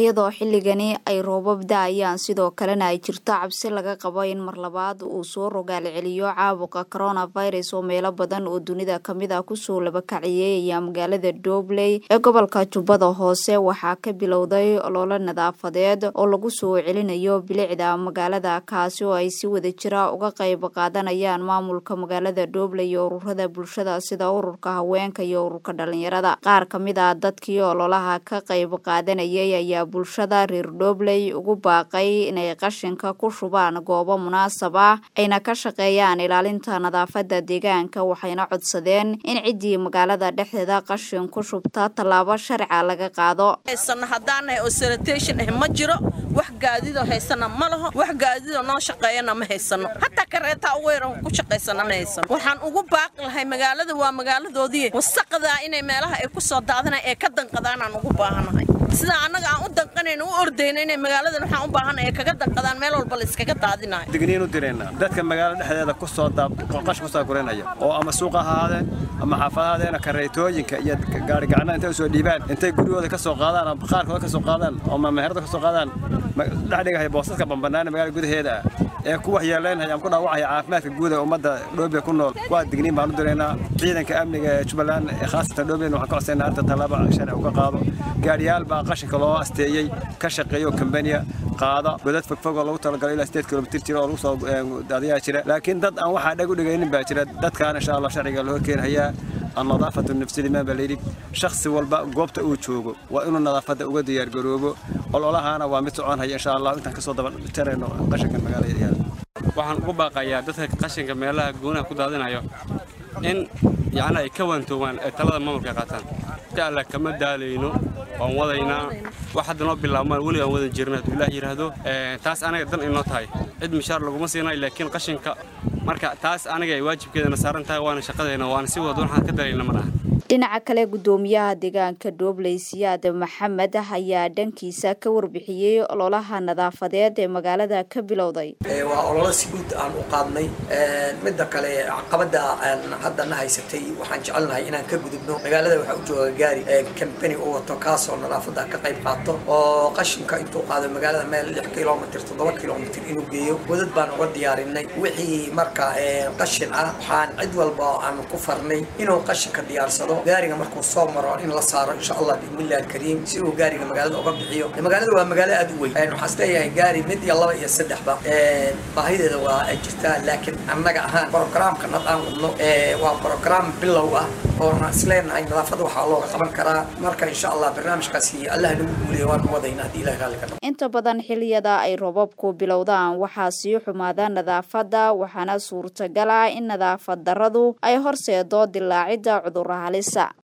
iyadoo xilligani ay roobab da'ayaan sidoo kalena ay jirto cabsi laga qabo in mar labaad uu soo rogaal celiyo caabuqa coronavirus oo meelo badan oo dunida kamid ah kusoo laba kaciyay ayaa magaalada Dobley ee gobolka Jubbada Hoose waxaa ka bilowday olole nadaafadeed oo lagu soo celinayo bilicda magaalada kaasi oo ay si wada jira uga qayb qaadanayaan maamulka magaalada Dobley iyo ururada bulshada sida ururka haweenka iyo ururka dhalinyarada. Qaar kamid ah dadkii ololaha ka qayb qaadanayay ayaa bulshada reer Dobley ugu baaqay inay qashinka ku shubaan goobo munaasab ah ayna ka shaqeeyaan ilaalinta nadaafadda deegaanka waxayna codsadeen in cidii magaalada dhexdeeda qashin ku shubta talaabo sharci laga qaado. Haysan hadaan oo sanitation ma jiro wax gaadido haysana ma laho wax gaadido noo shaqeeyana ma haysano hatta kareeta weeran ku shaqeysana ma haysano waxaan ugu baaqi lahay magaalada waa magaaladoodii wasaqada inay meelaha ay ku soo daadana ee ka danqadaan aan ugu baahanahay sida anaga aan u danqanayno u ordeyno inay magaalada waxaan u baahanahay kaga danqadaan meel walba la iskaga daadinayo digniin u direena dadka magaalada dhexdeeda ku soo qash ku soo guranaya oo ama suuqa ahaadeen ama xaafadadeena kareetooyinka iyo gaari gacana inta soo dhiibaan intay gurigooda ka soo qaadaan ama qaarkood ka soo qaadaan ama meherada ka soo qaadaan dhaxdhigahay boosaska bambanaan magaalada gudaheeda ee ku waxyeeleynaya ama ku dhaawacaya caafimaadka guud ee ummadda Dobley ku nool waa digniin baan u direena ciidanka amniga ee Jubbaland ee khaasatan Dobley waxaan ka codsanaa inta talaabo sharci uga qaado gaariyaal baa qashinka loo asteeyay ka shaqeeyo company qaada godad fogfog oo lagu talagalay ilaa 8 kilomitir jira oo lagu soo daadiyaa jira laakiin dad aan waxa dhag u dhigaynin baa jira dadkaan insha Allah sharciga loo keenayaa النظافة النفسية ما بليري شخص والبا قبته وجوجو وإنه النظافة وجد يرجروبه والله أنا ومتعون هي إن شاء الله أنت كصوت ترى إنه قشنك المجال يعني waxaan ugu baaqayaa dadka qashinka meelaha goona ku daadinayo in yaana ay ka wantoobaan talada maamulka qaataan taala kama daaleyno waan wadaynaa waxa hadda noo bilaabmaan wali aan wada jirnaa Ilaahay yiraahdo taas anaga dan inoo tahay cid mishaar laguma siinay laakiin qashinka marka taas anaga ay waajibkeedana saaran tahay waana shaqadeena waana si wada waxaan ka dareynaa malaha. dhinaca kale gudoomiyaha deegaanka Dobley Siyaad Maxamed ayaa dhankiisa ka warbixiyay ololaha nadaafadeed ee magaalada ka bilowday waa olole si guud aan u qaadnay midda kale caqabada hadda haysatay waxaan jecelnahay inaan ka gudubno magaalada waxa u jooga gaari company oo wato kaas oo nadaafada ka qayb qaato oo qashinka intuu qaado magaalada meel 6 kilomitir 7 kilomitir inuu geeyo wadad baan uga diyaarinay wixii marka qashin ah waxaan cid walba aan ku farnay inuu qashinka diyaarsado gaariga markuu soo maro in la saaro insha Allah bismillaahil kariim si uu gaariga magaalada uga bixiyo magaalada waa magaalo aad u weyn waxaan isleeyahay gaari mid iyo laba iyo saddex ba baahideeda waa jirtaa laakiin annaga ahaan programka nadaan wadno waa program bilow ah oo isleenahay nadaafada waxa looga qaban karaa marka insha Allah barnaamijkaasi Allah nagu guuleeyo waan wadaynaa hadii Ilaahay raali ka noqdo. Inta badan xilliyada ay roobabku bilowdaan waxaa sii xumaada nadaafada waxaana suurtagal ah in nadaafad darradu ay horseedo dillaacida cudurro halis ah.